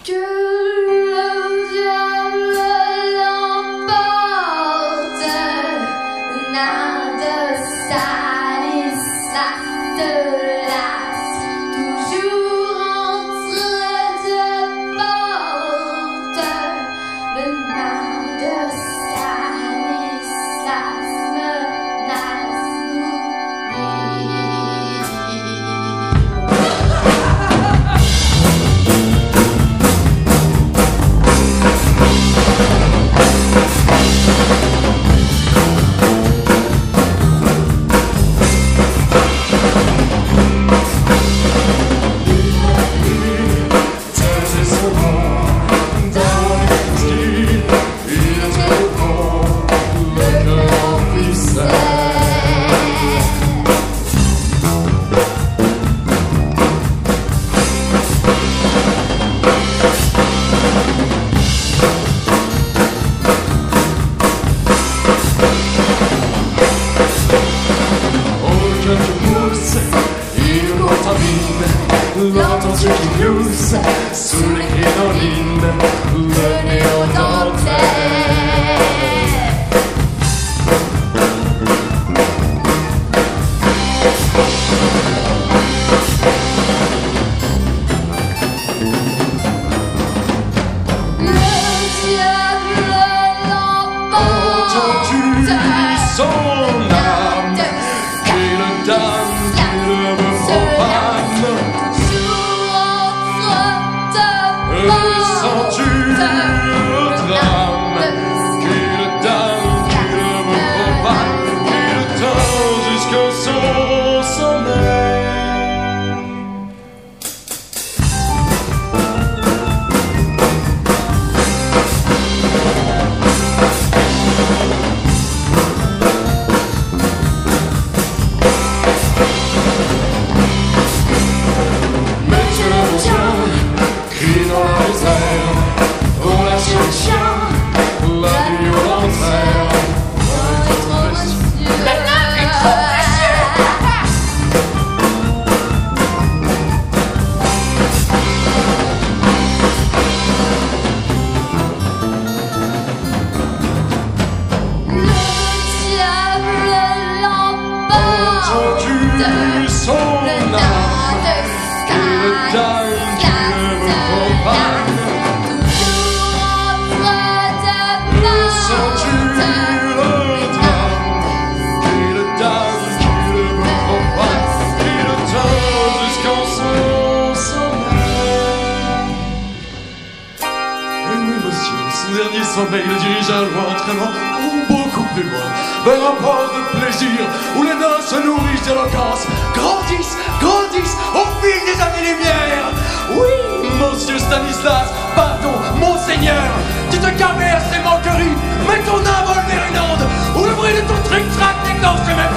Que le diable l'emporte, n'a de Stanislas de Las, toujours entre deux portes, le nain de Stanislas menace l'oubli. L'attention qui glousse sous les crinolines, le néant dentaire. Le diable l'emporte, Entends-tu son âme qui le damne, qui le profane? Sens-tu le drame qui le damne, qui le profane, qui le tend jusqu'au son sommeil? Mais tu le retiens, crie dans les airs, on la cherche, la violence entends-tu son âme qui le damne, qui le profane? Sens-tu le drame qui le damne, qui le profane, qui le tend jusqu'en son sommeil? Et oui, monsieur, ce dernier sommeil le dirige à loin, très loin, ou beaucoup plus loin, vers un port de plaisir où les nains se nourrissent d'éloquence, grandissent, grandissent au fil des années-lumière. Oui, monsieur Stanislas, pardon, monseigneur, tu te calmes à ces manqueries, mais ton âme vole vers une onde où le bruit de ton tric-trac n'écorche même